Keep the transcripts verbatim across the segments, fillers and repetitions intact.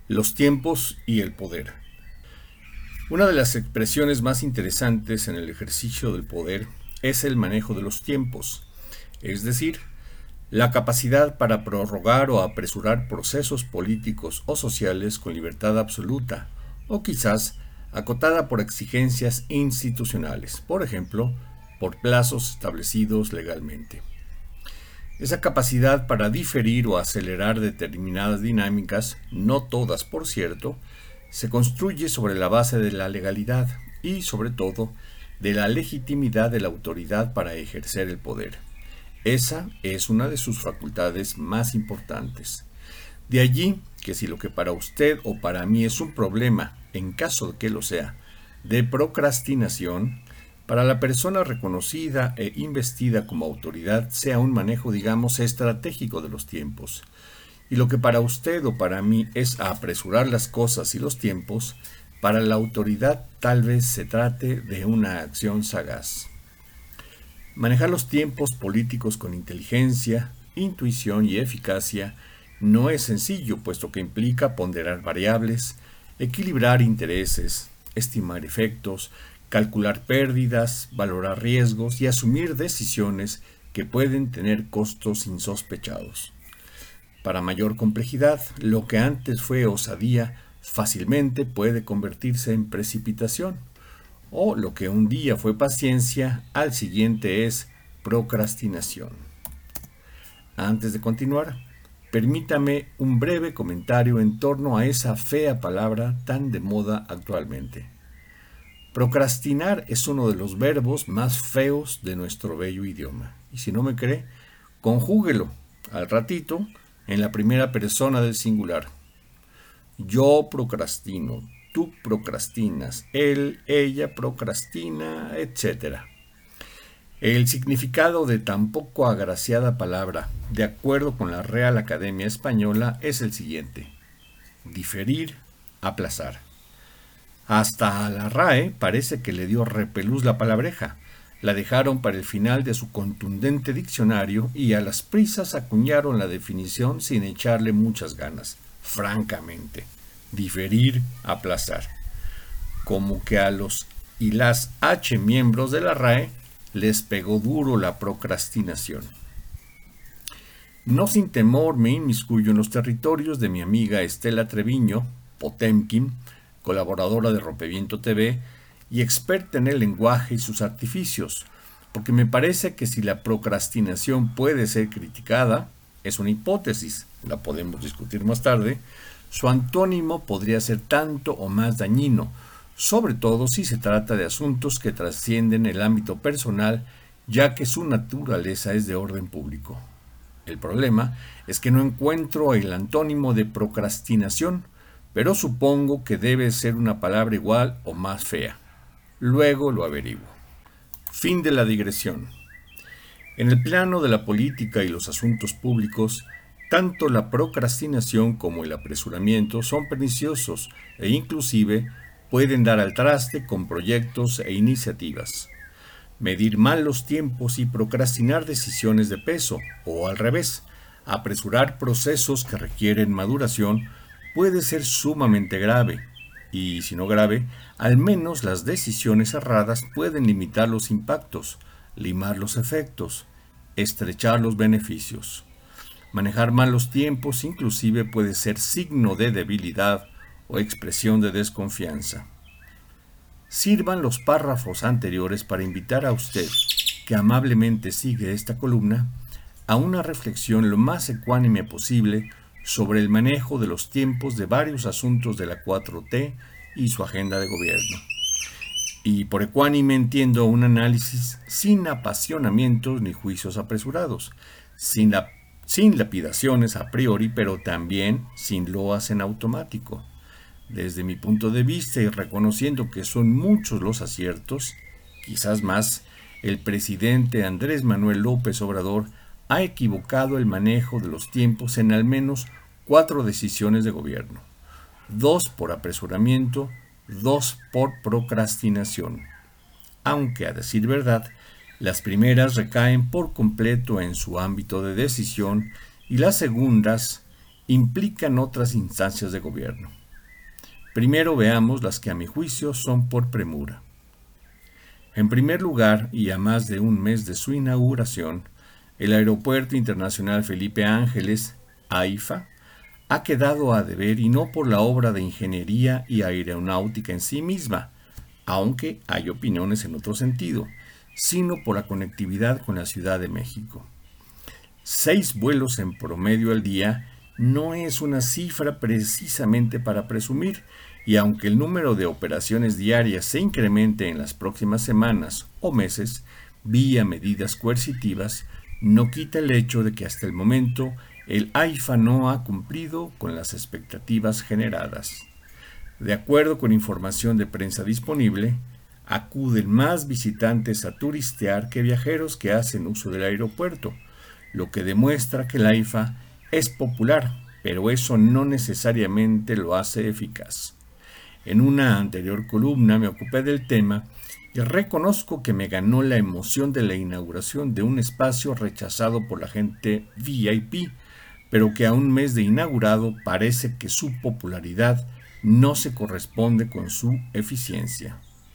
Los tiempos y el poder. Una de las expresiones más interesantes en el ejercicio del poder es el manejo de los tiempos, es decir, la capacidad para prorrogar o apresurar procesos políticos o sociales con libertad absoluta, o quizás acotada por exigencias institucionales, por ejemplo, por plazos establecidos legalmente. Esa capacidad para diferir o acelerar determinadas dinámicas, no todas por cierto, se construye sobre la base de la legalidad y, sobre todo, de la legitimidad de la autoridad para ejercer el poder. Esa es una de sus facultades más importantes. De allí que si lo que para usted o para mí es un problema, en caso de que lo sea, de procrastinación, para la persona reconocida e investida como autoridad sea un manejo, digamos, estratégico de los tiempos. Y lo que para usted o para mí es apresurar las cosas y los tiempos, para la autoridad tal vez se trate de una acción sagaz. Manejar los tiempos políticos con inteligencia, intuición y eficacia no es sencillo, puesto que implica ponderar variables, equilibrar intereses, estimar efectos, calcular pérdidas, valorar riesgos y asumir decisiones que pueden tener costos insospechados. Para mayor complejidad, lo que antes fue osadía fácilmente puede convertirse en precipitación, o lo que un día fue paciencia, al siguiente es procrastinación. Antes de continuar, permítame un breve comentario en torno a esa fea palabra tan de moda actualmente. Procrastinar es uno de los verbos más feos de nuestro bello idioma. Y si no me cree, conjúguelo al ratito en la primera persona del singular. Yo procrastino, tú procrastinas, él, ella procrastina, etcétera. El significado de tan poco agraciada palabra, de acuerdo con la Real Academia Española, es el siguiente: diferir, aplazar. Hasta a la R A E parece que le dio repelús la palabreja. La dejaron para el final de su contundente diccionario y a las prisas acuñaron la definición sin echarle muchas ganas. Francamente, diferir, aplazar. Como que a los y las H miembros de la R A E les pegó duro la procrastinación. No sin temor me inmiscuyo en los territorios de mi amiga Estela Treviño, Potemkin, colaboradora de Rompeviento T V y experta en el lenguaje y sus artificios, porque me parece que si la procrastinación puede ser criticada, es una hipótesis, la podemos discutir más tarde, su antónimo podría ser tanto o más dañino, sobre todo si se trata de asuntos que trascienden el ámbito personal, ya que su naturaleza es de orden público. El problema es que no encuentro el antónimo de procrastinación, pero supongo que debe ser una palabra igual o más fea. Luego lo averiguo. Fin de la digresión. En el plano de la política y los asuntos públicos, tanto la procrastinación como el apresuramiento son perniciosos e inclusive pueden dar al traste con proyectos e iniciativas. Medir mal los tiempos y procrastinar decisiones de peso, o al revés, apresurar procesos que requieren maduración, puede ser sumamente grave, y si no grave, al menos las decisiones erradas pueden limitar los impactos, limar los efectos, estrechar los beneficios. Manejar mal los tiempos inclusive puede ser signo de debilidad o expresión de desconfianza. Sirvan los párrafos anteriores para invitar a usted, que amablemente sigue esta columna, a una reflexión lo más ecuánime posible sobre el manejo de los tiempos de varios asuntos de la cuatro T y su agenda de gobierno. Y por ecuánime entiendo un análisis sin apasionamientos ni juicios apresurados, sin, la, sin lapidaciones a priori, pero también sin loas en automático. Desde mi punto de vista y reconociendo que son muchos los aciertos, quizás más, el presidente Andrés Manuel López Obrador ha equivocado el manejo de los tiempos en al menos cuatro decisiones de gobierno, dos por apresuramiento, dos por procrastinación. Aunque, a decir verdad, las primeras recaen por completo en su ámbito de decisión y las segundas implican otras instancias de gobierno. Primero veamos las que a mi juicio son por premura. En primer lugar, y a más de un mes de su inauguración, el Aeropuerto Internacional Felipe Ángeles, AIFA, ha quedado a deber y no por la obra de ingeniería y aeronáutica en sí misma, aunque hay opiniones en otro sentido, sino por la conectividad con la Ciudad de México. Seis vuelos en promedio al día no es una cifra precisamente para presumir, y aunque el número de operaciones diarias se incremente en las próximas semanas o meses vía medidas coercitivas, no quita el hecho de que hasta el momento el AIFA no ha cumplido con las expectativas generadas. De acuerdo con información de prensa disponible, acuden más visitantes a turistear que viajeros que hacen uso del aeropuerto, lo que demuestra que el AIFA es popular, pero eso no necesariamente lo hace eficaz. En una anterior columna me ocupé del tema y reconozco que me ganó la emoción de la inauguración de un espacio rechazado por la gente V I P, pero que a un mes de inaugurado parece que su popularidad no se corresponde con su eficiencia.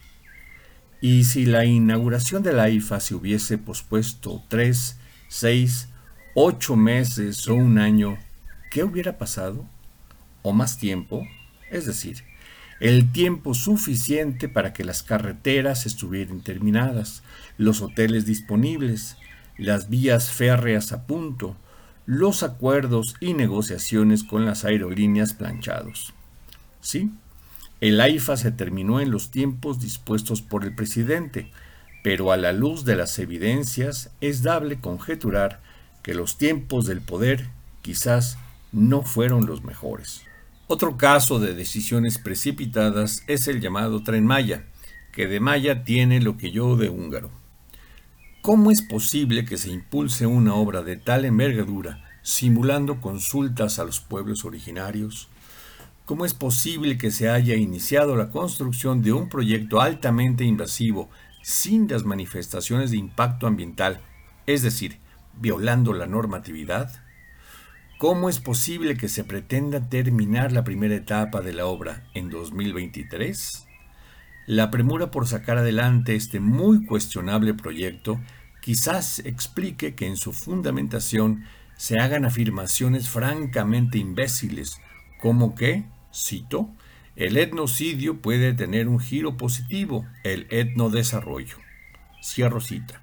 Y si la inauguración de la AIFA se hubiese pospuesto tres, seis, ocho meses o un año, ¿qué hubiera pasado? ¿O más tiempo? Es decir, el tiempo suficiente para que las carreteras estuvieran terminadas, los hoteles disponibles, las vías férreas a punto, los acuerdos y negociaciones con las aerolíneas planchados. Sí, el AIFA se terminó en los tiempos dispuestos por el presidente, pero a la luz de las evidencias es dable conjeturar que los tiempos del poder quizás no fueron los mejores. Otro caso de decisiones precipitadas es el llamado Tren Maya, que de Maya tiene lo que yo de húngaro. ¿Cómo es posible que se impulse una obra de tal envergadura simulando consultas a los pueblos originarios? ¿Cómo es posible que se haya iniciado la construcción de un proyecto altamente invasivo sin las manifestaciones de impacto ambiental, es decir, violando la normatividad? ¿Cómo es posible que se pretenda terminar la primera etapa de la obra en dos mil veintitrés? La premura por sacar adelante este muy cuestionable proyecto quizás explique que en su fundamentación se hagan afirmaciones francamente imbéciles, como que, cito, el etnocidio puede tener un giro positivo, el etnodesarrollo. Cierro cita.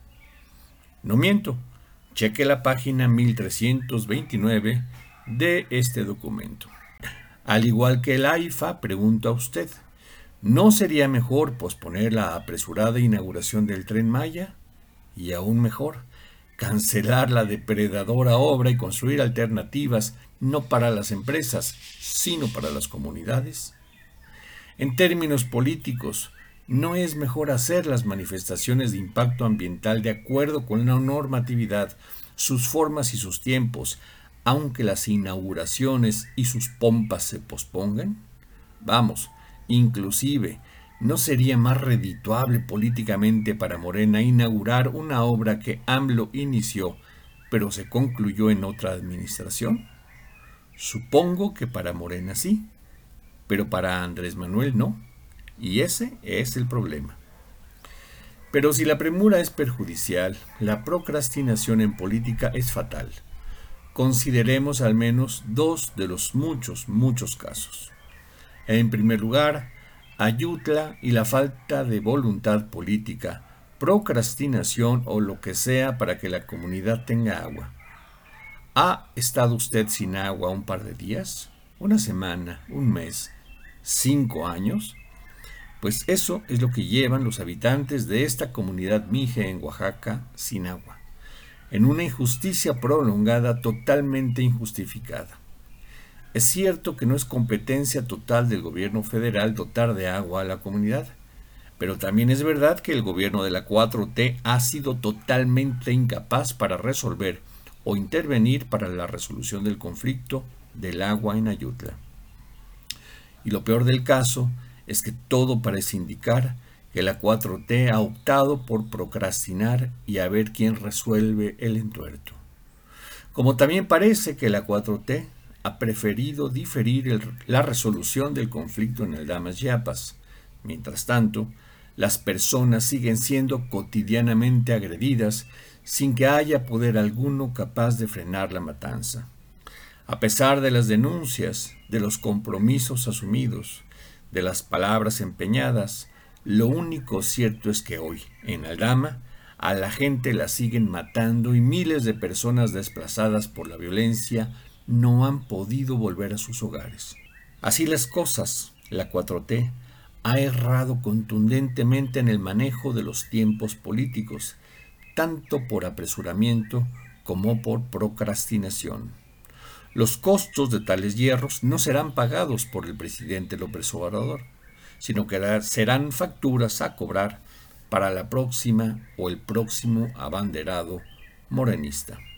No miento. Cheque la página mil trescientos veintinueve de este documento. Al igual que el AIFA, pregunto a usted, ¿no sería mejor posponer la apresurada inauguración del Tren Maya? Y aún mejor, cancelar la depredadora obra y construir alternativas no para las empresas, sino para las comunidades. En términos políticos, ¿no es mejor hacer las manifestaciones de impacto ambiental de acuerdo con la normatividad, sus formas y sus tiempos, aunque las inauguraciones y sus pompas se pospongan? Vamos, inclusive, ¿no sería más redituable políticamente para Morena inaugurar una obra que AMLO inició, pero se concluyó en otra administración? Supongo que para Morena sí, pero para Andrés Manuel no. Y ese es el problema. Pero si la premura es perjudicial, la procrastinación en política es fatal. Consideremos al menos dos de los muchos, muchos casos. En primer lugar, Ayutla y la falta de voluntad política, procrastinación o lo que sea para que la comunidad tenga agua. ¿Ha estado usted sin agua un par de días? ¿Una semana? ¿Un mes? ¿Cinco años? Pues eso es lo que llevan los habitantes de esta comunidad mije en Oaxaca sin agua, en una injusticia prolongada totalmente injustificada. Es cierto que no es competencia total del gobierno federal dotar de agua a la comunidad, pero también es verdad que el gobierno de la cuatro T ha sido totalmente incapaz para resolver o intervenir para la resolución del conflicto del agua en Ayutla. Y lo peor del caso es que todo parece indicar que la cuatro T ha optado por procrastinar y a ver quién resuelve el entuerto. Como también parece que la cuatro T ha preferido diferir el, la resolución del conflicto en Aldama, Chiapas. Mientras tanto, las personas siguen siendo cotidianamente agredidas sin que haya poder alguno capaz de frenar la matanza. A pesar de las denuncias, de los compromisos asumidos, de las palabras empeñadas, lo único cierto es que hoy, en Aldama, a la gente la siguen matando y miles de personas desplazadas por la violencia no han podido volver a sus hogares. Así las cosas, la cuatro T ha errado contundentemente en el manejo de los tiempos políticos, tanto por apresuramiento como por procrastinación. Los costos de tales hierros no serán pagados por el presidente López Obrador, sino que serán facturas a cobrar para la próxima o el próximo abanderado morenista.